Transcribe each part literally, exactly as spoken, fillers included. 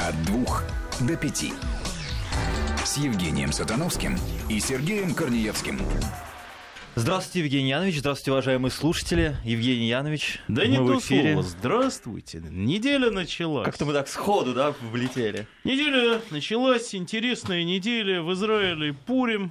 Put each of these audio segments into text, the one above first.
От двух до пяти. С Евгением Сатановским и Сергеем Корнеевским. Здравствуйте, Евгений Янович. Здравствуйте, уважаемые слушатели. Евгений Янович. Да не то слово. Здравствуйте. Неделя началась. Как-то мы так сходу, да, влетели. Неделя началась. Интересная неделя. В Израиле Пурим.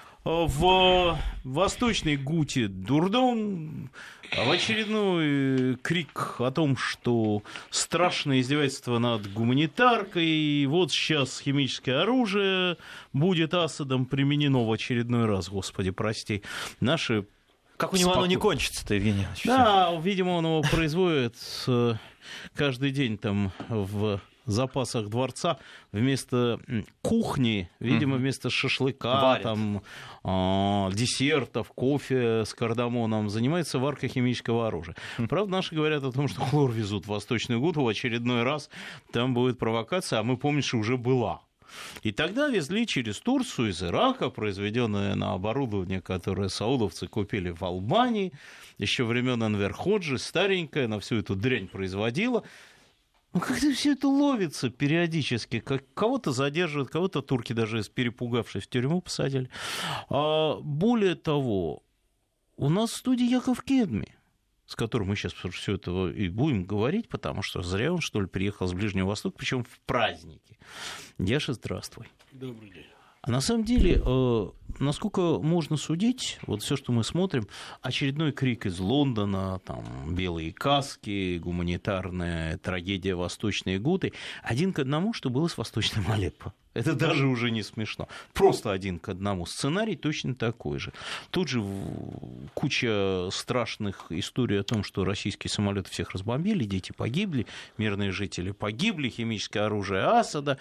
В Восточной Гуте дурдом. В очередной крик о том, что страшное издевательство над гуманитаркой. И вот сейчас химическое оружие будет Асадом применено в очередной раз. Господи, прости. Наши... Как у него споко... оно не кончится-то, Евгений? Да, видимо, он его производит каждый день там в... запасах дворца вместо кухни, видимо, вместо шашлыка, там, э, десертов, кофе с кардамоном, занимается варкой химического оружия. Правда, наши говорят о том, что хлор везут в Восточную Гуту в очередной раз, там будет провокация, а мы помним, что уже была. И тогда везли через Турцию из Ирака, произведенное на оборудование, которое саудовцы купили в Албании, еще времен Энвер Ходжи, старенькое, на всю эту дрянь производило. Ну, как-то все это ловится периодически. Как кого-то задерживают, кого-то турки даже перепугавшись в тюрьму посадили. А более того, у нас в студии Яков Кедми, с которым мы сейчас все это и будем говорить, потому что зря он, что ли, приехал с Ближнего Востока, причем в праздники. Яша, здравствуй. Добрый день. А на самом деле, э, насколько можно судить, вот все, что мы смотрим, очередной крик из Лондона, там, белые каски, гуманитарная трагедия Восточной Гуты, один к одному, что было с Восточным Алеппо. Это даже уже не смешно. Просто один к одному. Сценарий точно такой же. Тут же куча страшных историй о том, что российские самолеты всех разбомбили, дети погибли, мирные жители погибли, химическое оружие Асада.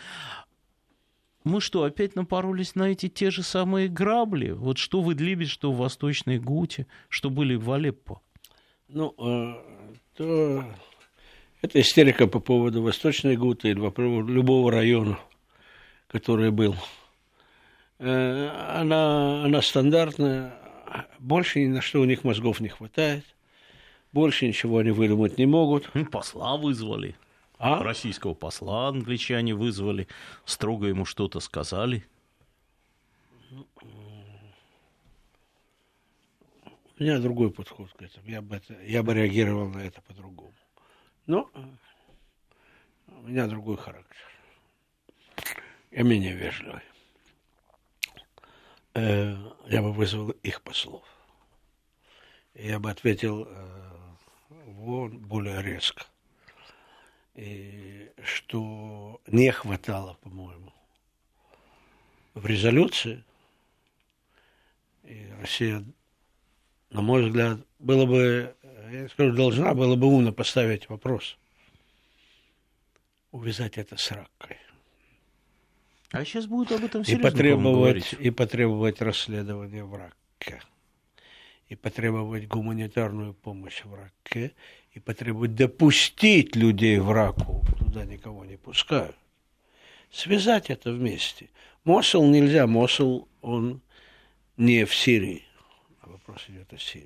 Мы что, опять напоролись на эти те же самые грабли? Вот что в Идлибе, что в Восточной Гуте, что были в Алеппо? Ну, то... это истерика по поводу Восточной Гуты или по поводу любого района, который был. Она, она стандартная. Больше ни на что у них мозгов не хватает. Больше ничего они выдумать не могут. Посла вызвали. А? Российского посла англичане вызвали, строго ему что-то сказали. У меня другой подход к этому. Я бы, это, я бы реагировал на это по-другому. Но у меня другой характер. Я менее вежливый. Я бы вызвал их послов. Я бы ответил вон более резко. И что не хватало, по-моему, в резолюции, и Россия, на мой взгляд, было бы, я скажу, должна была бы умно поставить вопрос, увязать это с Раккой. А сейчас будет об этом и серьезно потребовать, и потребовать расследования в Ракке, и потребовать гуманитарную помощь в Ракке, и потребует допустить людей в Раку, туда никого не пускают. Связать это вместе. Мосул нельзя, Мосул, он не в Сирии, а вопрос идет о Сирии.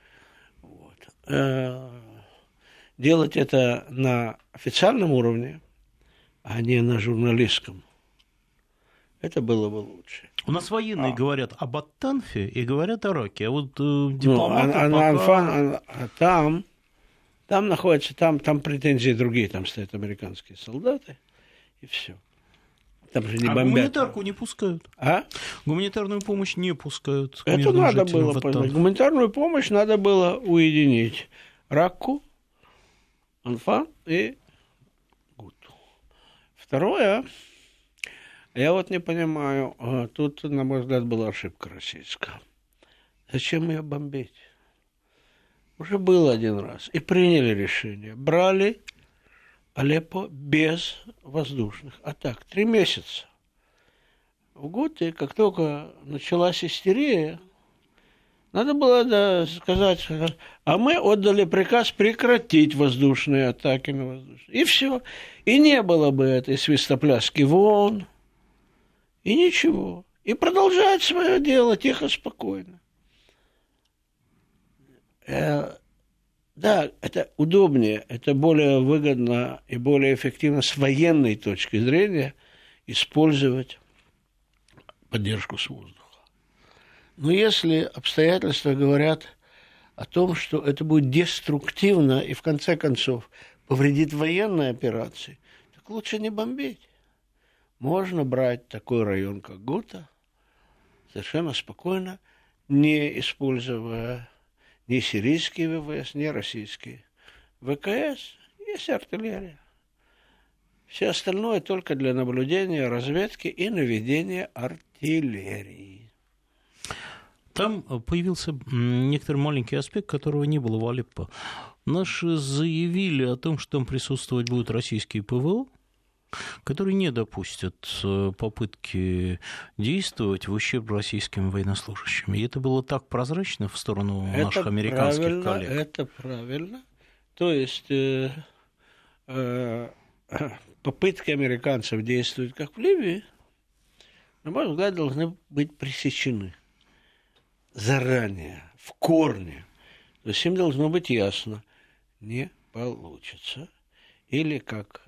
Вот. Делать это на официальном уровне, а не на журналистском, это было бы лучше. У нас военные а. говорят об Ат-Танфе и говорят о Раке, а вот э, дипломаты ну, а, пока... Анфан, а, а там... Там находятся, там, там претензии другие, там стоят американские солдаты, и все. Там же не а бомбят. Гуманитарку не пускают. А? Гуманитарную помощь не пускают. Это надо было понимать. Гуманитарную помощь надо было уединить. Ракку, Анфан и Гуту. Второе, я вот не понимаю, тут, на мой взгляд, была ошибка российская. Зачем ее бомбить? Уже было один раз. И приняли решение. Брали Алеппо без воздушных атак. Три месяца. В Гуте, как только началась истерия, надо было да, сказать, а мы отдали приказ прекратить воздушные атаки на воздушные. И все. И не было бы этой свистопляски вон. И ничего. И продолжать свое дело тихо, спокойно. Да, это удобнее, это более выгодно и более эффективно с военной точки зрения использовать поддержку с воздуха. Но если обстоятельства говорят о том, что это будет деструктивно и в конце концов повредит военной операции, так лучше не бомбить. Можно брать такой район, как Гута, совершенно спокойно, не используя ни сирийские ВВС, ни российские ВКС. Есть артиллерия. Все остальное только для наблюдения, разведки и наведения артиллерии. Там появился некоторый маленький аспект, которого не было в Алеппо. Наши заявили о том, что там присутствовать будут российские ПВО, которые не допустят попытки действовать в ущерб российским военнослужащим. И это было так прозрачно в сторону это наших американских коллег. Это правильно. То есть э, э, попытки американцев действовать как в Ливии, на мой взгляд, должны быть пресечены заранее, в корне. То есть им должно быть ясно, не получится. Или как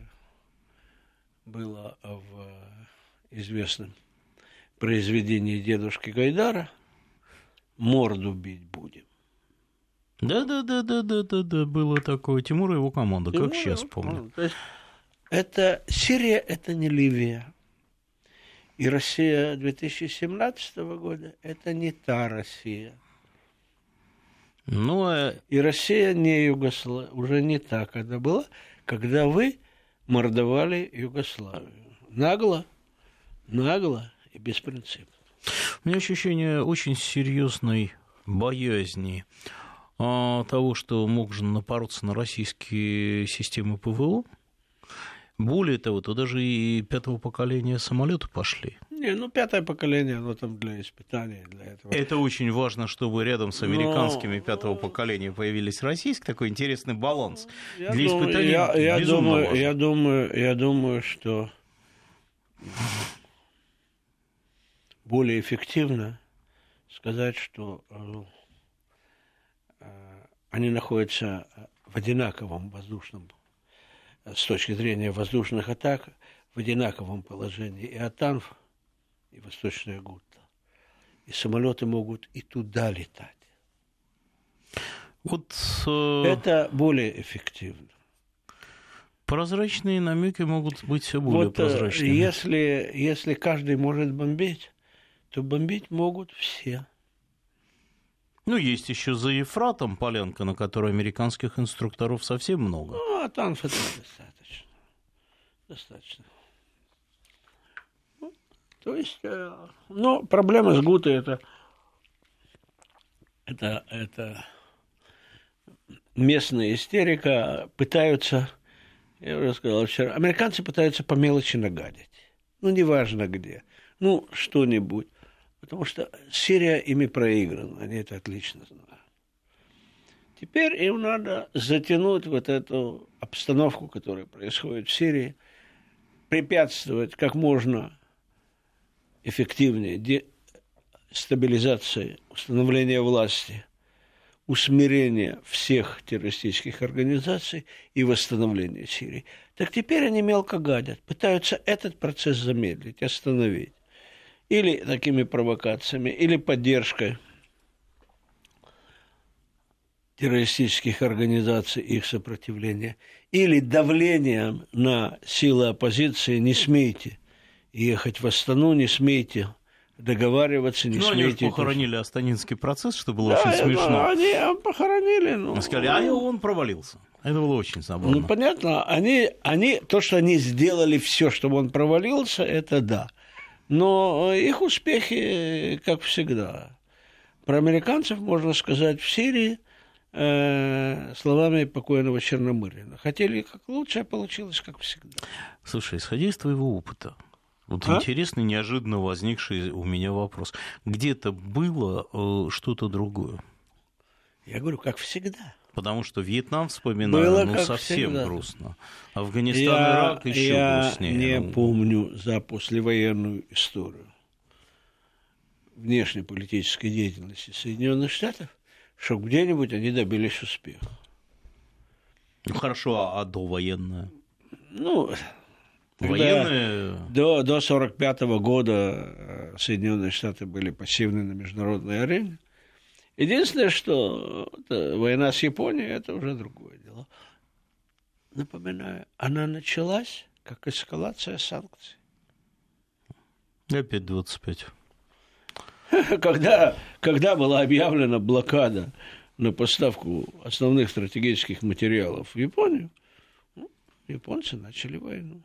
было в известном произведении дедушки Гайдара, морду бить будем. Да-да-да-да-да-да, было такое. Тимур и его команда, Тимур, как сейчас помню. То есть это Сирия, это не Ливия. И Россия две тысячи семнадцатого года – это не та Россия. Ну, а... И Россия не Югославия, уже не та, когда была, когда вы мордовали Югославию. Нагло, нагло и беспринципно. У меня ощущение очень серьезной боязни а, того, что можно напороться на российские системы ПВО. Более того, то даже и пятого поколения самолеты пошли. Не, ну пятое поколение, оно там для испытаний, для этого. Это очень важно, чтобы рядом с американскими Но... пятого поколения появились российские, такой интересный баланс. Я для думаю, испытаний я, я безумно думаю, важно. Я думаю, я думаю, что более эффективно сказать, что они находятся в одинаковом воздушном, с точки зрения воздушных атак, в одинаковом положении и Атанф, и Восточная Гута. И самолеты могут и туда летать. Вот, э... Это более эффективно. Прозрачные намеки могут быть все более вот, прозрачными. Если, если каждый может бомбить, то бомбить могут все. Ну, есть еще за Ефратом полянка, на которой американских инструкторов совсем много. Ну, а там это достаточно. Достаточно. Ну, то есть, э, но проблема с Гутой это, это, это местная истерика. Пытаются, я уже сказал вчера, американцы пытаются по мелочи нагадить. Ну, неважно где. Ну, что-нибудь. Потому что Сирия ими проиграна, они это отлично знают. Теперь им надо затянуть вот эту обстановку, которая происходит в Сирии, препятствовать как можно эффективнее стабилизации, установления власти, усмирения всех террористических организаций и восстановления Сирии. Так теперь они мелко гадят, пытаются этот процесс замедлить, остановить. Или такими провокациями, или поддержкой террористических организаций и их сопротивления, или давлением на силы оппозиции. Не смейте ехать в Астану, не смейте договариваться, не ну, смейте... Они похоронили Астанинский процесс, что было да, очень смешно. Да, они похоронили. Ну... Сказали, а он провалился. Это было очень забавно. Ну, понятно, они, они, то, что они сделали все, чтобы он провалился, это да. Но их успехи, как всегда. Про американцев можно сказать в Сирии э, словами покойного Черномырдина. Хотели как лучше, а получилось как всегда. Слушай, исходя из твоего опыта, вот а? интересный, неожиданно возникший у меня вопрос. Где-то было э, что-то другое? Я говорю, как всегда. Потому что Вьетнам вспоминаю, было ну, совсем всегда. Грустно. Афганистан, я, Ирак еще я грустнее. Я не помню за послевоенную историю внешнеполитической деятельности Соединенных Штатов, что где-нибудь они добились успеха. Ну хорошо, а довоенная? Ну, военные... До, до сорок пятого года Соединенные Штаты были пассивны на международной арене. Единственное, что война с Японией, это уже другое дело. Напоминаю, она началась как эскалация санкций. Опять двадцать пять. Когда, когда была объявлена блокада на поставку основных стратегических материалов в Японию, ну, японцы начали войну.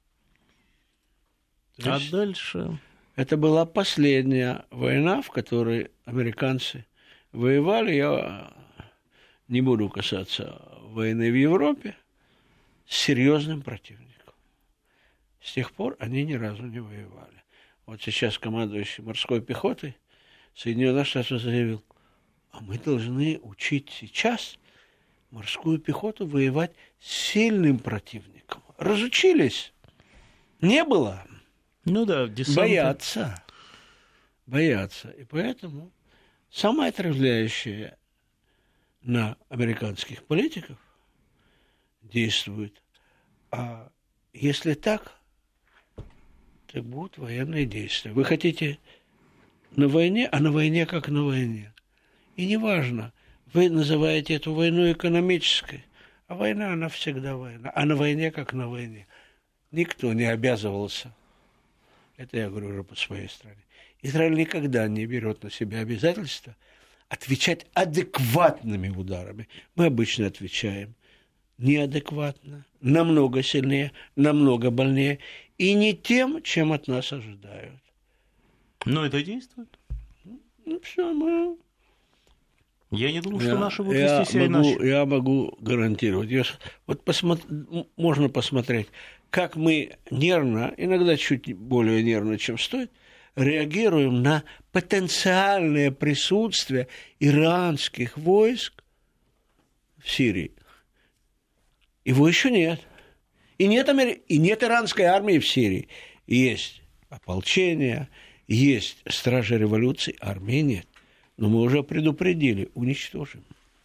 То А есть дальше? Это была последняя война, в которой американцы воевали. Я не буду касаться войны в Европе, с серьезным противником. С тех пор они ни разу не воевали. Вот сейчас командующий морской пехотой Соединенных Штатов заявил, а мы должны учить сейчас морскую пехоту воевать с сильным противником. Разучились? Не было. Ну да, десанты. Боятся. Боятся. И поэтому самое отравляющее на американских политиков действует. А если так, так будут военные действия. Вы хотите на войне, а на войне как на войне. И неважно, вы называете эту войну экономической, а война, она всегда война. А на войне как на войне. Никто не обязывался. Это я говорю уже по своей стране. Израиль никогда не берет на себя обязательства отвечать адекватными ударами. Мы обычно отвечаем неадекватно, намного сильнее, намного больнее, и не тем, чем от нас ожидают. Но это действует. Ну, все, мы... Я не думаю, что я, наши будут я вести себя могу, иначе. Я могу гарантировать. Я, вот посмотри, можно посмотреть, как мы нервно, иногда чуть более нервно, чем стоит, реагируем на потенциальное присутствие иранских войск в Сирии. Его еще нет. И нет, и нет иранской армии в Сирии. Есть ополчение, есть стражи революции, армии нет. Но мы уже предупредили, уничтожим.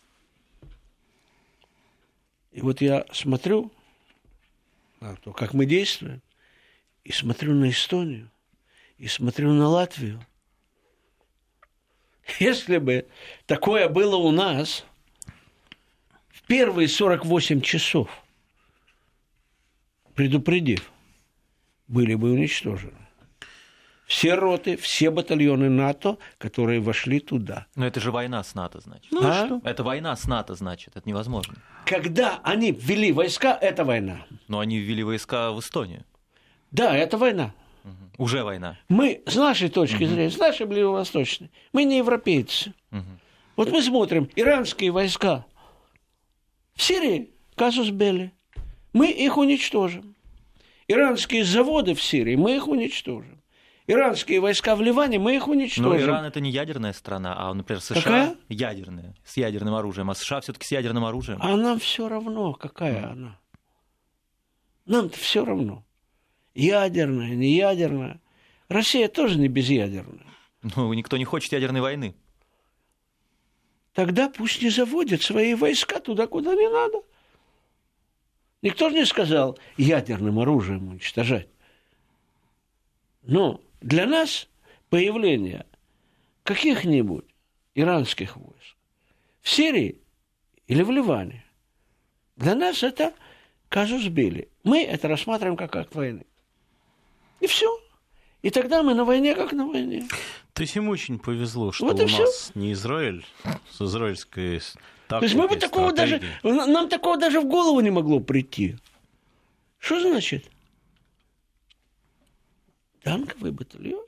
И вот я смотрю на то, как мы действуем, и смотрю на Эстонию, и смотрю на Латвию. Если бы такое было у нас в первые сорок восемь часов, предупредив, были бы уничтожены все роты, все батальоны НАТО, которые вошли туда. Но это же война с НАТО, значит. Ну, а? Что? Это война с НАТО, значит. Это невозможно. Когда они ввели войска, это война. Но они ввели войска в Эстонию. Да, это война. Угу. Уже война. Мы, с нашей точки угу. зрения, с нашей ближневосточной, мы не европейцы. Угу. Вот мы смотрим, иранские войска в Сирии, казус белли, мы их уничтожим. Иранские заводы в Сирии, мы их уничтожим. Иранские войска в Ливане, мы их уничтожим. Но Иран это не ядерная страна, а, например, США какая? Ядерная, с ядерным оружием, а США все-таки с ядерным оружием. А нам все равно, какая mm. она. Нам-то все равно. Ядерная, не ядерная. Россия тоже не безъядерная. Ну, никто не хочет ядерной войны. Тогда пусть не заводят свои войска туда, куда не надо. Никто же не сказал ядерным оружием уничтожать. Но для нас появление каких-нибудь иранских войск в Сирии или в Ливане, для нас это казус белли. Мы это рассматриваем как акт войны. И все. И тогда мы на войне, как на войне. То есть им очень повезло, что вот у все. нас не Израиль с израильской тактикой, то есть мы бы такого даже, нам такого даже в голову не могло прийти. Что значит? Танковый батальон?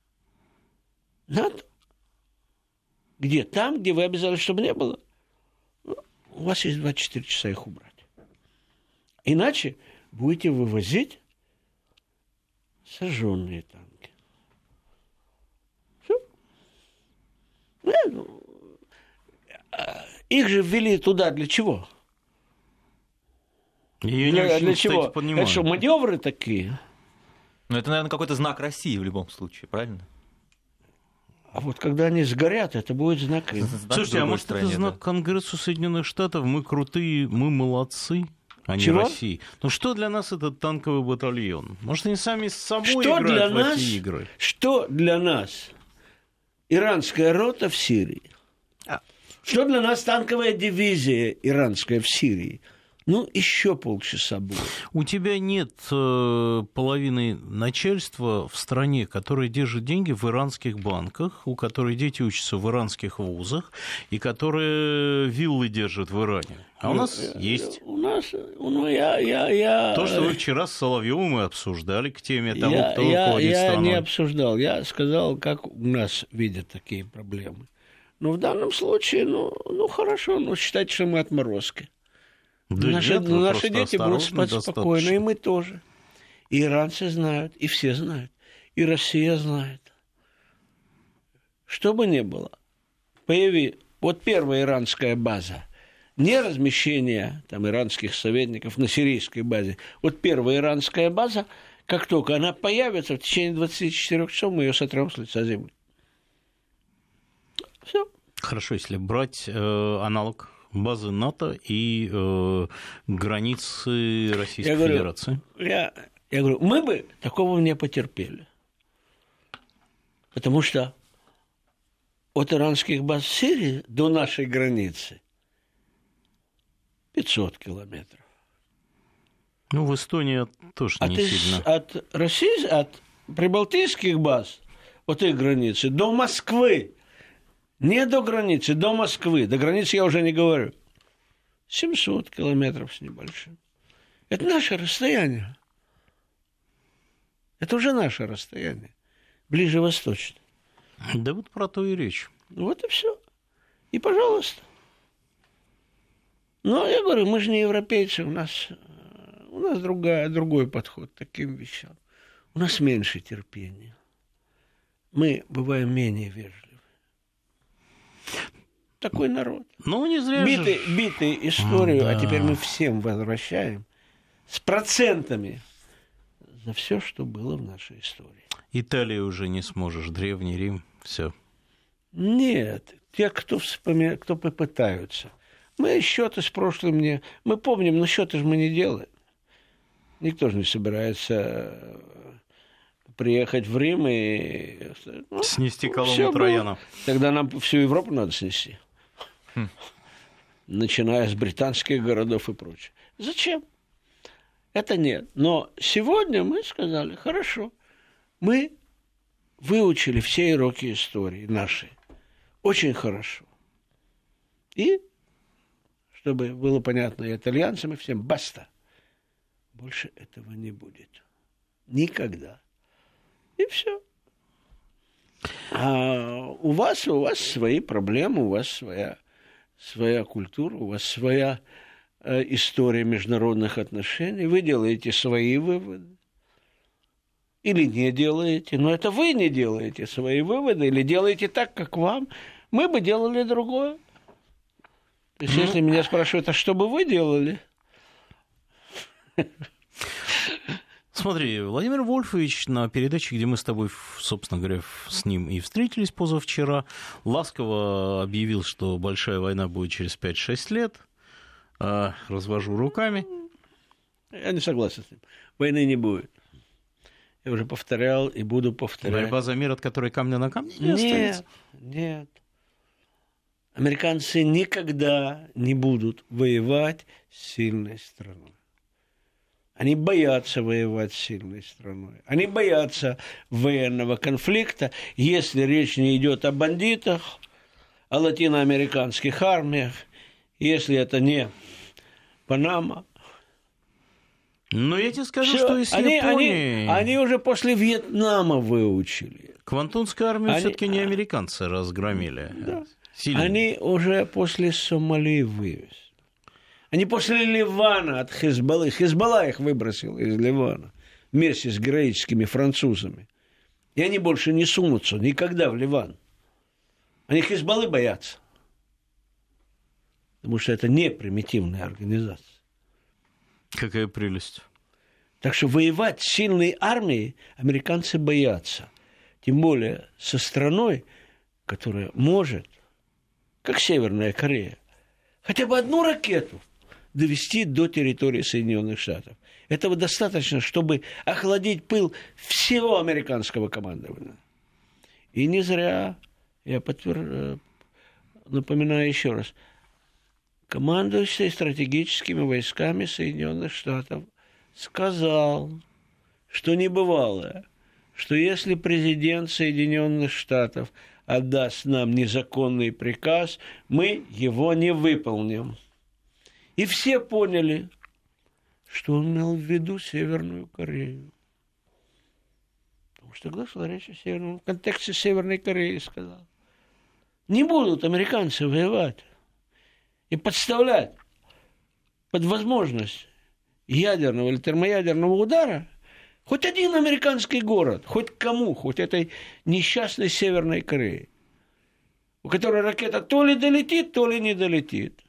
НАТО? Где? Там, где вы обязались, чтобы не было? У вас есть двадцать четыре часа их убрать. Иначе будете вывозить сожженные танки. Все. Их же ввели туда для чего? Я для не очень, для кстати, чего? понимаю. Это что, маневры такие? Ну, это, наверное, какой-то знак России в любом случае, правильно? А вот когда они сгорят, это будет знак. Слушайте, а может стороне, это знак да? Конгрессу Соединенных Штатов? Мы крутые, мы молодцы, а не Чего? России. Ну что для нас этот танковый батальон? Может, они сами с собой что играют для в нас, эти игры? Что для нас иранская рота в Сирии? А. Что для нас танковая дивизия иранская в Сирии? Ну, еще полчаса будет. У тебя нет э, половины начальства в стране, которое держит деньги в иранских банках, у которой дети учатся в иранских вузах, и которые виллы держат в Иране. А у нас я, есть. У нас, ну, я, я, я... То, что вы вчера с Соловьевым и обсуждали к теме того, я, кто я, руководит я страной. Я не обсуждал, я сказал, как у нас видят такие проблемы. Но в данном случае, ну, ну хорошо, ну, считайте, что мы отморозки. Да наши нет, наши дети будут спать достаточно. Спокойно, и мы тоже. И иранцы знают, и все знают, и Россия знает. Что бы ни было, появи, вот первая иранская база, не размещение там иранских советников на сирийской базе, вот первая иранская база, как только она появится, в течение двадцати четырёх часов мы ее сотрем с лица земли. Все. Хорошо, если брать э, аналог базы НАТО и э, границы Российской я говорю, Федерации. Я, я говорю, мы бы такого не потерпели. Потому что от иранских баз в Сирии до нашей границы пятьсот километров. Ну, в Эстонии тоже от не из, сильно. От России, от прибалтийских баз, от их границы, до Москвы, не до границы, до Москвы, до границы я уже не говорю, семьсот километров с небольшим. Это наше расстояние. Это уже наше расстояние, ближневосточное. Да вот про то и речь. Вот и все. И пожалуйста. Но я говорю, мы же не европейцы, у нас, у нас другая, другой подход к таким вещам. У нас меньше терпения. Мы бываем менее вежливы. Такой народ. Ну, не зря битый, же... битый историю, да. А теперь мы всем возвращаем с процентами за все, что было в нашей истории. Италию уже не сможешь, Древний Рим, все. Нет, те, кто, вспомя... кто попытаются. Мы счеты с прошлым не... Мы помним, но счеты же мы не делаем. Никто же не собирается приехать в Рим и... Ну, снести колонну Трояна. Тогда нам всю Европу надо снести. Хм. Начиная с британских городов и прочее. Зачем? Это нет. Но сегодня мы сказали, хорошо, мы выучили все уроки истории наши. Очень хорошо. И, чтобы было понятно и итальянцам, и всем, баста. Больше этого не будет. Никогда. И все. А у вас, у вас свои проблемы, у вас своя, своя культура, у вас своя э, история международных отношений. Вы делаете свои выводы. Или не делаете. Но это вы не делаете свои выводы. Или делаете так, как вам. Мы бы делали другое. То есть, если меня спрашивают, а что бы вы делали? Смотри, Владимир Вольфович на передаче, где мы с тобой, собственно говоря, с ним и встретились позавчера, ласково объявил, что большая война будет через пять-шесть лет. Развожу руками. Я не согласен с ним. Войны не будет. Я уже повторял и буду повторять. Борьба за мир, от которой камня на камне не нет, останется? Нет. Американцы никогда не будут воевать с сильной страной. Они боятся воевать с сильной страной. Они боятся военного конфликта, если речь не идет о бандитах, о латиноамериканских армиях, если это не Панама. Но я тебе скажу, Всё, что из они, Японии... Они, они уже после Вьетнама выучили. Квантунскую армию они... все-таки не американцы разгромили. Да. Сильно. Они уже после Сомали вывезли. Они после Ливана от Хизбаллы. Хизбалла их выбросил из Ливана вместе с героическими французами. И они больше не сунутся никогда в Ливан. Они Хизбаллы боятся. Потому что это не примитивная организация. Какая прелесть. Так что воевать с сильной армией американцы боятся. Тем более со страной, которая может, как Северная Корея, хотя бы одну ракету довести до территории Соединенных Штатов. Этого достаточно, чтобы охладить пыл всего американского командования. И не зря, я подтвер... напоминаю еще раз, командующий стратегическими войсками Соединенных Штатов сказал, что небывалое, что если президент Соединенных Штатов отдаст нам незаконный приказ, мы его не выполним. И все поняли, что он имел в виду Северную Корею. Потому что тогда шла речь о Северном, в контексте Северной Кореи сказал. Не будут американцы воевать и подставлять под возможность ядерного или термоядерного удара хоть один американский город, хоть кому, хоть этой несчастной Северной Корее, у которой ракета то ли долетит, то ли не долетит.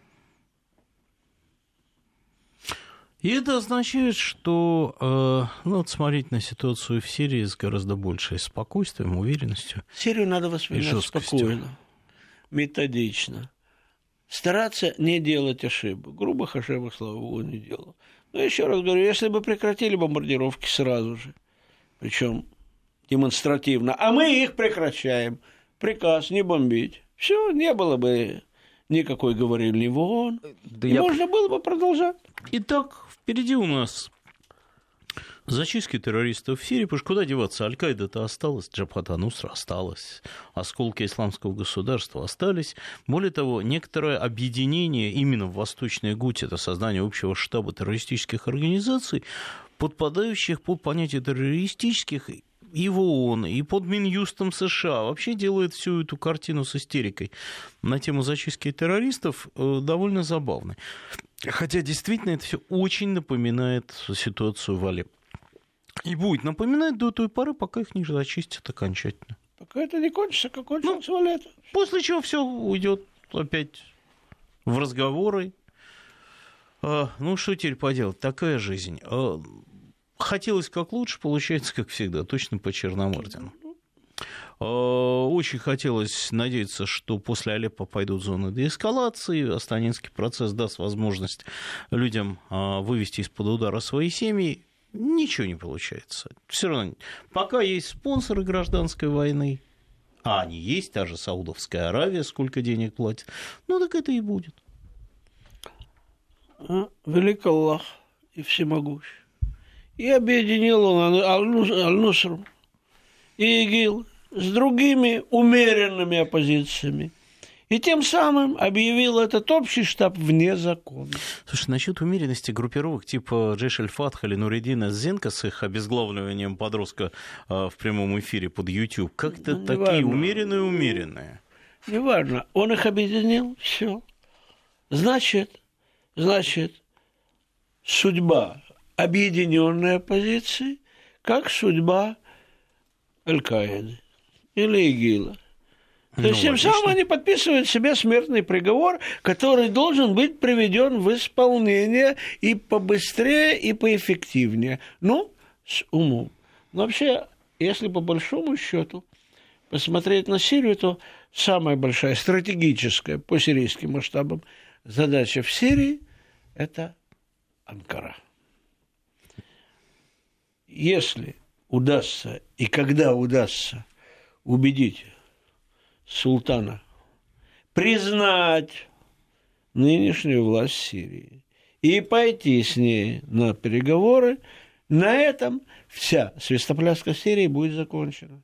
И это означает, что э, ну, смотреть на ситуацию в Сирии с гораздо большей спокойствием, уверенностью. Сирию надо воспринимать спокойно, методично. Стараться не делать ошибок. Грубых ошибок, слава богу, не делал. Но еще раз говорю, если бы прекратили бомбардировки сразу же, причем демонстративно, а мы их прекращаем, приказ не бомбить, все, не было бы никакой говорильни вон, да и я... можно было бы продолжать. Итак, впереди у нас зачистки террористов в Сирии, потому что куда деваться? Аль-Каида-то осталась, Джабхат ан-Нусра осталась, осколки исламского государства остались. Более того, некоторое объединение именно в Восточной Гуте, это создание общего штаба террористических организаций, подпадающих под понятие террористических и в ООН, и под Минюстом США, вообще делает всю эту картину с истерикой на тему зачистки террористов довольно забавной. Хотя действительно это все очень напоминает ситуацию в Алеппо. И будет напоминать до той поры, пока их не зачистят окончательно. Пока это не кончится, как кончилось ну, лето. После чего все уйдет опять в разговоры. А, ну, что теперь поделать? Такая жизнь. А, хотелось как лучше, получается, как всегда, точно по Черномырдину. А, очень хотелось надеяться, что после Алеппо пойдут зоны деэскалации, Астанинский процесс даст возможность людям а, вывести из-под удара свои семьи. Ничего не получается. Все равно, пока есть спонсоры гражданской войны, а они есть, та же Саудовская Аравия, сколько денег платит, ну так это и будет. А, велик Аллах и всемогущ. И объединил он Аль-Нусру и ИГИЛ с другими умеренными оппозициями. И тем самым объявил этот общий штаб вне закона. Слушай, насчет умеренности группировок типа Джейш аль-Фатх или Нуриддина Зенка с их обезглавливанием подростка в прямом эфире под YouTube, как-то ну, такие умеренные-умеренные. Неважно. Он их объединил, все. Значит, значит, судьба объединенной оппозиции, как судьба Аль-Каиды или ИГИЛа. То ну, есть, тем логично. Самым они подписывают себе смертный приговор, который должен быть приведен в исполнение и побыстрее, и поэффективнее. Ну, с умом. Но вообще, если по большому счету посмотреть на Сирию, то самая большая стратегическая по сирийским масштабам задача в Сирии – это Анкара. Если удастся и когда удастся убедить султана признать нынешнюю власть Сирии и пойти с ней на переговоры, на этом вся свистопляска Сирии будет закончена.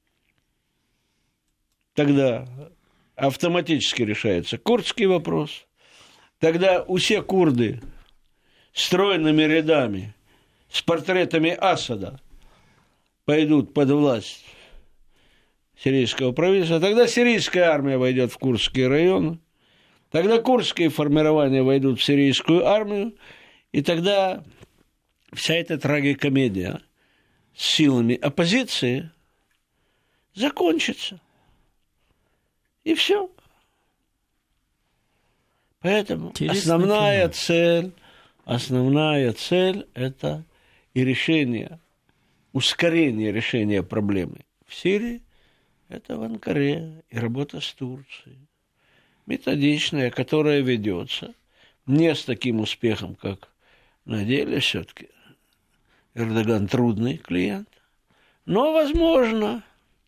Тогда автоматически решается курдский вопрос, тогда все курды стройными рядами с портретами Асада пойдут под власть сирийского правительства, тогда сирийская армия войдет в курдские районы, тогда курдские формирования войдут в сирийскую армию, и тогда вся эта трагикомедия с силами оппозиции закончится. И все. Поэтому интересное основная кино. цель, основная цель – это и решение, ускорение решения проблемы в Сирии, это в Анкаре и работа с Турцией. Методичная, которая ведется. Не с таким успехом, как на деле все-таки. Эрдоган трудный клиент. Но возможно.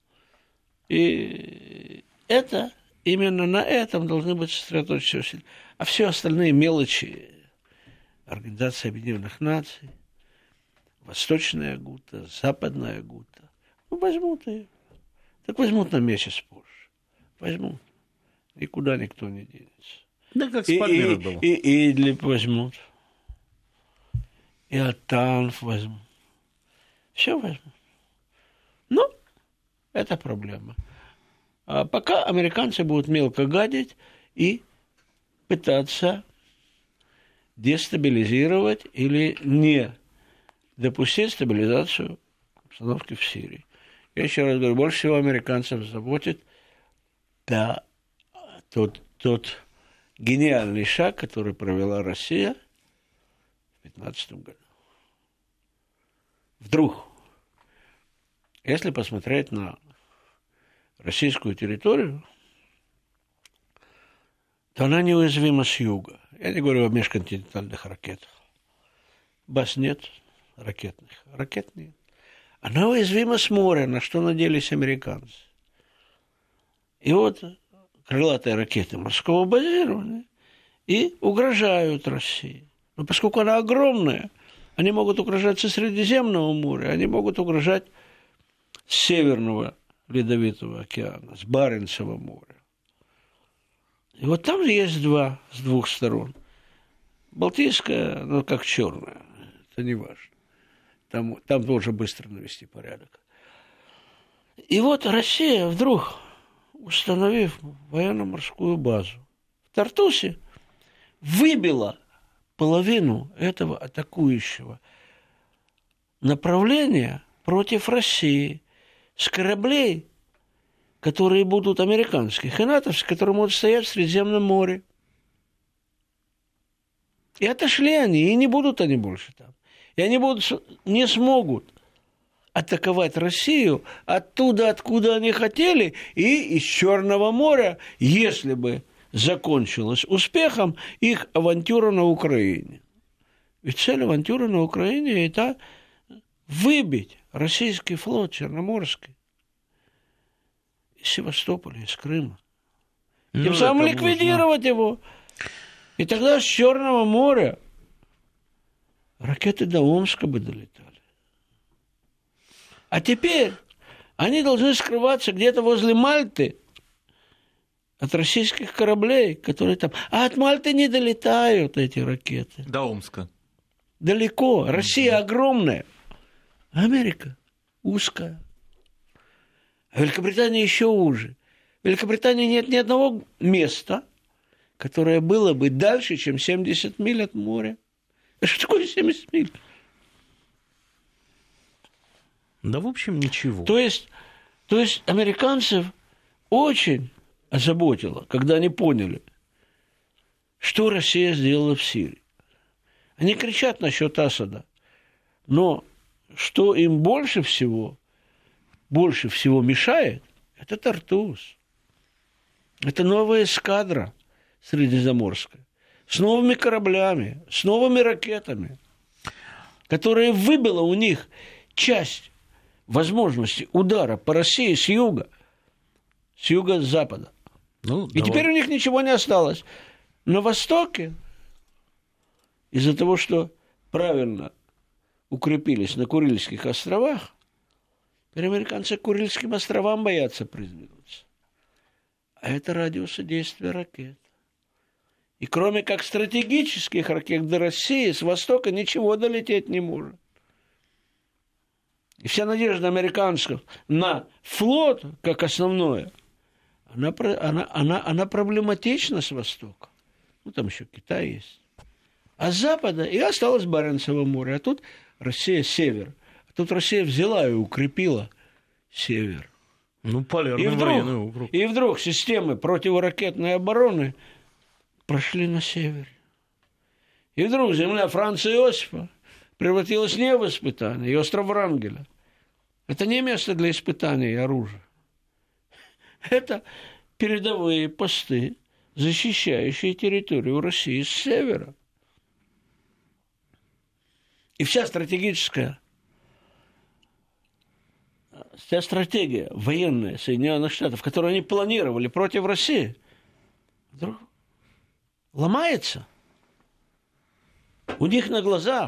И это, именно на этом должны быть сосредоточены усилия. А все остальные мелочи, Организация Объединенных Наций, Восточная Гута, Западная Гута, ну, возьмут ее. Так возьмут на месяц позже. Возьмут. Никуда никто не денется. Да, как с и, Пальмирой и, было. И, и Идлиб возьмут. И Атанф возьмут. Все возьмут. Ну, это проблема. А пока американцы будут мелко гадить и пытаться дестабилизировать или не допустить стабилизацию обстановки в Сирии. Я еще раз говорю, больше всего американцев заботит да, тот, тот гениальный шаг, который провела Россия в две тысячи пятнадцатом году. Вдруг, если посмотреть на российскую территорию, то она неуязвима с юга. Я не говорю о межконтинентальных ракетах. Баз нет ракетных. Ракет нет. Она уязвима с моря, на что надеялись американцы. И вот крылатые ракеты морского базирования и угрожают России. Но поскольку она огромная, они могут угрожать со Средиземного моря, они могут угрожать с Северного Ледовитого океана, с Баренцева моря. И вот там есть два с двух сторон. Балтийская, ну, как черная, это не важно. Там, там тоже быстро навести порядок. И вот Россия вдруг, установив военно-морскую базу в Тартусе, выбила половину этого атакующего направления против России с кораблей, которые будут американских и натовских, которые могут стоять в Средиземном море. И отошли они, и не будут они больше там. И они будут, не смогут атаковать Россию оттуда, откуда они хотели, и из Черного моря, если бы закончилась успехом их авантюра на Украине. Ведь цель авантюры на Украине – это выбить российский флот Черноморский из Севастополя, из Крыма. Ну, тем самым ликвидировать можно его. И тогда с Черного моря ракеты до Омска бы долетали. А теперь они должны скрываться где-то возле Мальты от российских кораблей, которые там... А от Мальты не долетают эти ракеты. До Омска. Далеко. Россия огромная. Америка узкая. А Великобритания еще уже. В Великобритании нет ни одного места, которое было бы дальше, чем семьдесят миль от моря. А что такое семьдесят миль? Да, в общем, ничего. То есть, то есть американцев очень озаботило, когда они поняли, что Россия сделала в Сирии. Они кричат насчет Асада, но что им больше всего, больше всего мешает, это Тартус. Это новая эскадра средиземноморская, с новыми кораблями, с новыми ракетами, которая выбила у них часть возможности удара по России с юга, с юго-запада. Ну, и давай. Теперь у них ничего не осталось. На востоке, из-за того, что правильно укрепились на Курильских островах, теперь американцы к Курильским островам боятся придвинуться. А это радиусы действия ракет. И кроме как стратегических ракет до России, с востока ничего долететь не может. И вся надежда американцев на флот, как основное, она, она, она, она проблематична с востока. Ну, там еще Китай есть. А с запада и осталось Баренцево море. А тут Россия север. А тут Россия взяла и укрепила север. Ну, полярный и вдруг, военный округ. И вдруг системы противоракетной обороны прошли на север. И вдруг земля Франца Иосифа превратилась не в испытание, и остров Врангеля. Это не место для испытаний оружия. это передовые посты, защищающие территорию России с севера. И вся стратегическая, вся стратегия военная Соединенных Штатов, которую они планировали против России, вдруг ломается. У них на глазах.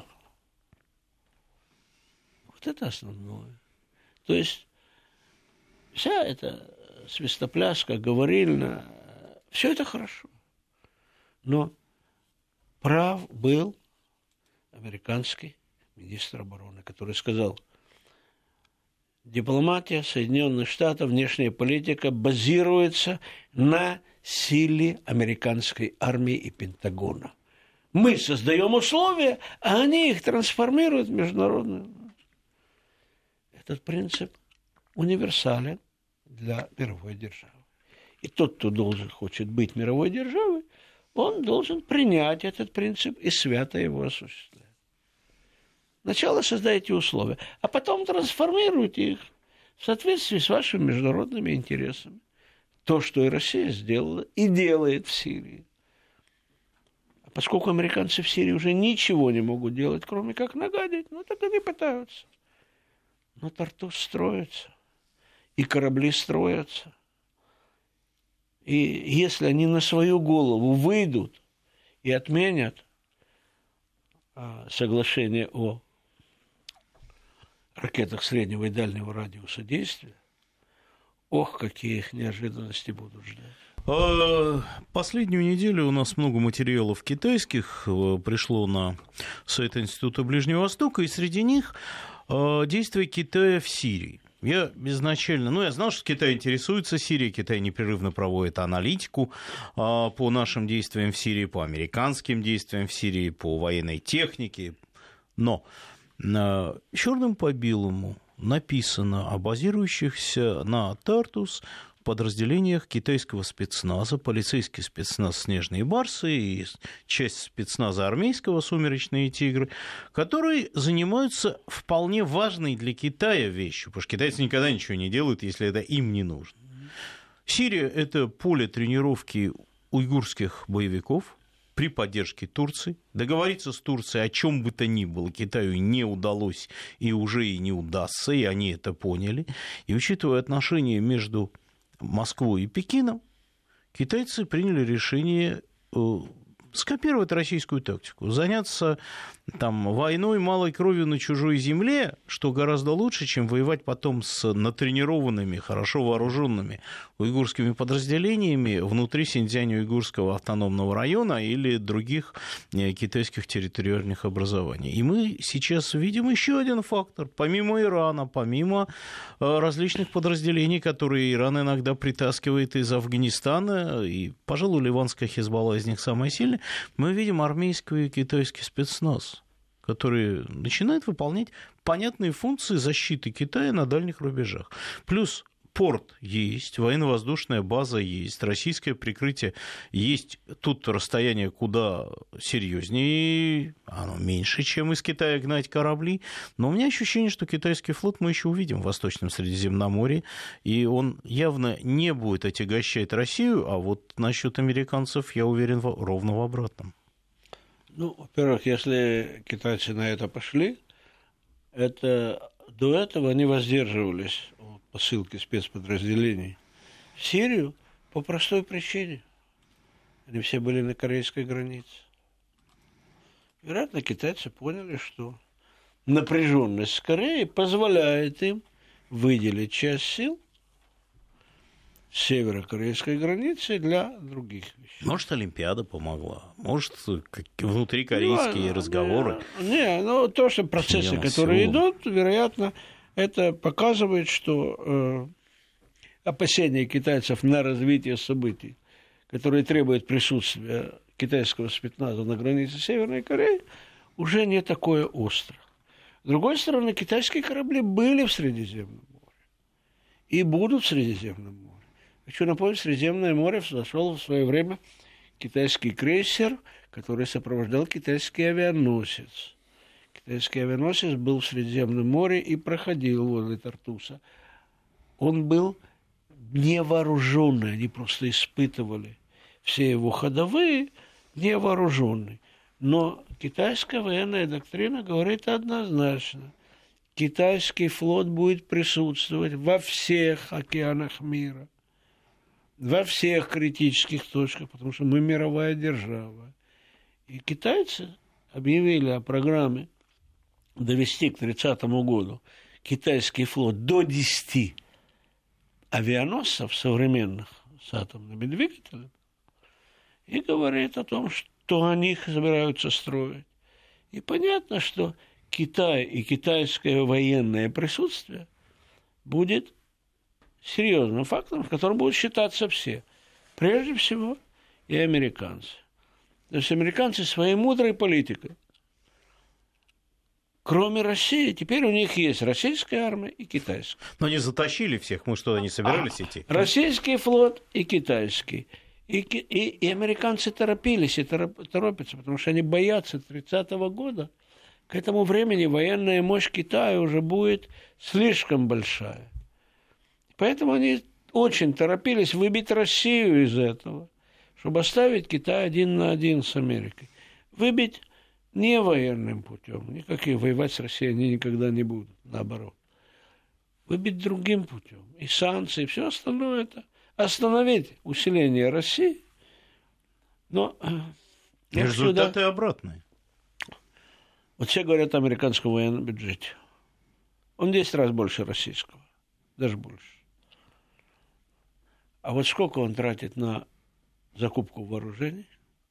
Вот это основное. То есть вся эта свистопляска, говорильня, все это хорошо. Но прав был американский министр обороны, который сказал: дипломатия Соединенных Штатов, внешняя политика базируется на силе американской армии и Пентагона. Мы создаем условия, а они их трансформируют в международную. Этот принцип универсален для мировой державы. И тот, кто должен, хочет быть мировой державой, он должен принять этот принцип и свято его осуществлять. Сначала создайте условия, а потом трансформируйте их в соответствии с вашими международными интересами. То, что и Россия сделала и делает в Сирии. А поскольку американцы в Сирии уже ничего не могут делать, кроме как нагадить, ну так они пытаются. Но Тартус строится, и корабли строятся. И если они на свою голову выйдут и отменят соглашение о ракетах среднего и дальнего радиуса действия, ох, какие их неожиданности будут ждать. Последнюю неделю у нас много материалов китайских пришло на сайт Института Ближнего Востока, и среди них действия Китая в Сирии. Я изначально, ну, я знал, что Китай интересуется Сирией, Китай непрерывно проводит аналитику а, по нашим действиям в Сирии, по американским действиям в Сирии, по военной технике. Но а, черным по белому написано о базирующихся на Тартус подразделениях китайского спецназа, полицейский спецназ «Снежные барсы» и часть спецназа армейского «Сумеречные тигры», которые занимаются вполне важной для Китая вещью, потому что китайцы никогда ничего не делают, если это им не нужно. Сирия – это поле тренировки уйгурских боевиков при поддержке Турции. Договориться с Турцией о чем бы то ни было Китаю не удалось и уже и не удастся, и они это поняли. И учитывая отношения между Москвой и Пекином, китайцы приняли решение скопировать российскую тактику, заняться там войной малой кровью на чужой земле, что гораздо лучше, чем воевать потом с натренированными, хорошо вооруженными уйгурскими подразделениями внутри Синьцзянь-Уйгурского автономного района или других китайских территориальных образований. И мы сейчас видим еще один фактор. Помимо Ирана, помимо различных подразделений, которые Иран иногда притаскивает из Афганистана, и, пожалуй, ливанская Хизбалла из них самая сильная, мы видим армейский и китайский спецназ, который начинает выполнять понятные функции защиты Китая на дальних рубежах. Плюс порт есть, военно-воздушная база есть, российское прикрытие есть. Тут расстояние куда серьезнее, оно меньше, чем из Китая гнать корабли. Но у меня ощущение, что китайский флот мы еще увидим в Восточном Средиземноморье, и он явно не будет отягощать Россию, а вот насчет американцев я уверен ровно в обратном. Ну, во-первых, если китайцы на это пошли, это до этого они воздерживались от посылки спецподразделений в Сирию по простой причине. Они все были на корейской границе. Вероятно, китайцы поняли, что напряженность с Кореей позволяет им выделить часть сил с северокорейской границы для других вещей. Может, Олимпиада помогла, может, внутрикорейские ну, разговоры. Не, не, ну то, что процессы, которые идут, вероятно, это показывает, что э, опасения китайцев на развитие событий, которые требуют присутствия китайского спецназа на границе Северной Кореи, уже не такое остро. С другой стороны, китайские корабли были в Средиземном море и будут в Средиземном море. Хочу напомнить, в Средиземное море зашел в свое время китайский крейсер, который сопровождал китайский авианосец. Китайский авианосец был в Средиземном море и проходил возле Тартуса. Он был невооруженный, они просто испытывали все его ходовые, невооруженный. Но китайская военная доктрина говорит однозначно, китайский флот будет присутствовать во всех океанах мира, во всех критических точках, потому что мы мировая держава. И китайцы объявили о программе довести к тридцатому году китайский флот до десяти авианосцев современных с атомными двигателями и говорит о том, что они их собираются строить. И понятно, что Китай и китайское военное присутствие будет серьезным фактором, в котором будут считаться все. Прежде всего и американцы. То есть американцы своей мудрой политикой, кроме России, теперь у них есть российская армия и китайская. Но не затащили всех, мы что, не собирались а, идти? Российский флот и китайский. И, и, и американцы торопились и торопятся, потому что они боятся тридцатого года. К этому времени военная мощь Китая уже будет слишком большая. Поэтому они очень торопились выбить Россию из этого, чтобы оставить Китай один на один с Америкой. Выбить не военным путем, никаких воевать с Россией они никогда не будут, наоборот. Выбить другим путем. И санкции, и все остальное это остановить усиление России. Но результаты сюда... обратные. Вот все говорят о американском военном бюджете. Он десять раз больше российского, даже больше. А вот сколько он тратит на закупку вооружений?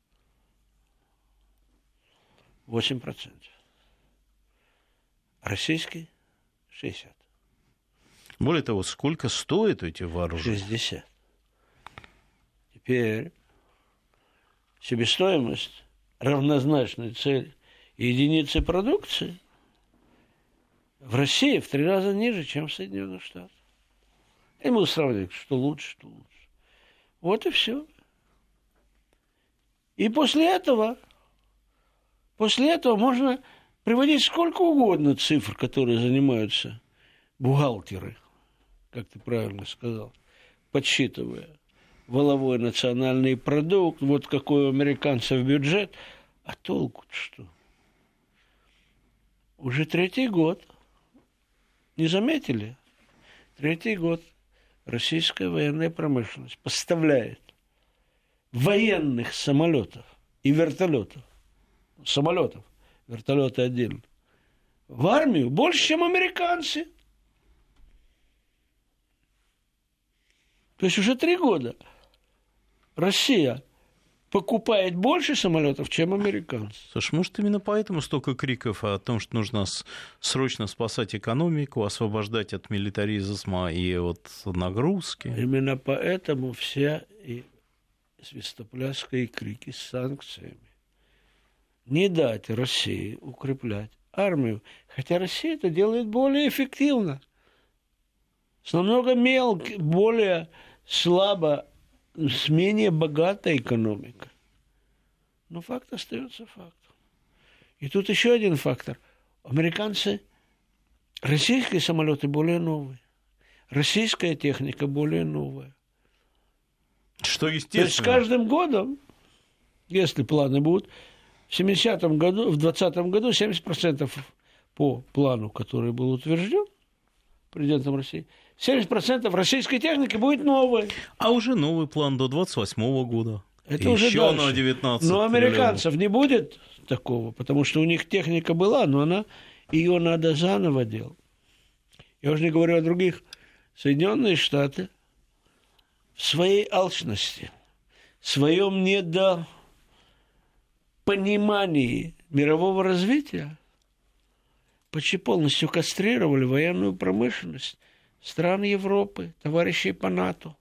восемь процентов. Российский – шестьдесят процентов. Более того, сколько стоят эти вооружения? шестьдесят. Теперь себестоимость равнозначной цели единицы продукции в России в три раза ниже, чем в Соединенных Штатах. И мы сравниваем, что лучше, что лучше. Вот и все. И после этого, после этого можно приводить сколько угодно цифр, которые занимаются бухгалтеры, как ты правильно сказал, подсчитывая валовой национальный продукт, вот какой у американцев бюджет, а толку-то что? Уже третий год, не заметили? Третий год российская военная промышленность поставляет военных самолетов и вертолетов, самолетов, вертолеты отдельно, в армию больше, чем американцы. То есть уже три года Россия покупает больше самолетов, чем американцы. Слушай, может, именно поэтому столько криков о том, что нужно срочно спасать экономику, освобождать от милитаризма и от нагрузки? Именно поэтому вся и свистопляска и крики с санкциями. Не дать России укреплять армию, хотя Россия это делает более эффективно, с намного мелкой, более слабо, с менее богатой экономикой. Но факт остается фактом. И тут еще один фактор. Американцы, российские самолеты более новые, российская техника более новая. Что естественно. То есть с каждым годом, если планы будут, в семидесятом году, в двадцатом году семьдесят процентов по плану, который был утвержден президентом России, семьдесят процентов российской техники будет новой. А уже новый план до двадцать восьмого года. Это уже еще дальше. На девятнадцать. Но американцев не будет такого, потому что у них техника была, но она, ее надо заново делать. Я уже не говорю о других. Соединенные Штаты в своей алчности, в своем недопонимании мирового развития почти полностью кастрировали военную промышленность стран Европы, товарищей по НАТО.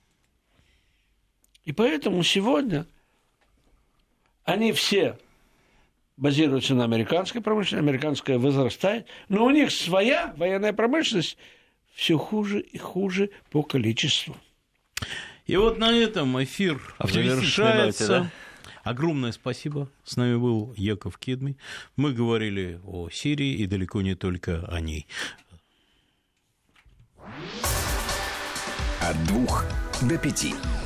И поэтому сегодня они все базируются на американской промышленности, американская возрастает, но у них своя военная промышленность все хуже и хуже по количеству. И вот на этом эфир завершается. Ноте, да? Огромное спасибо. С нами был Яков Кедми. Мы говорили о Сирии и далеко не только о ней. От двух до пяти.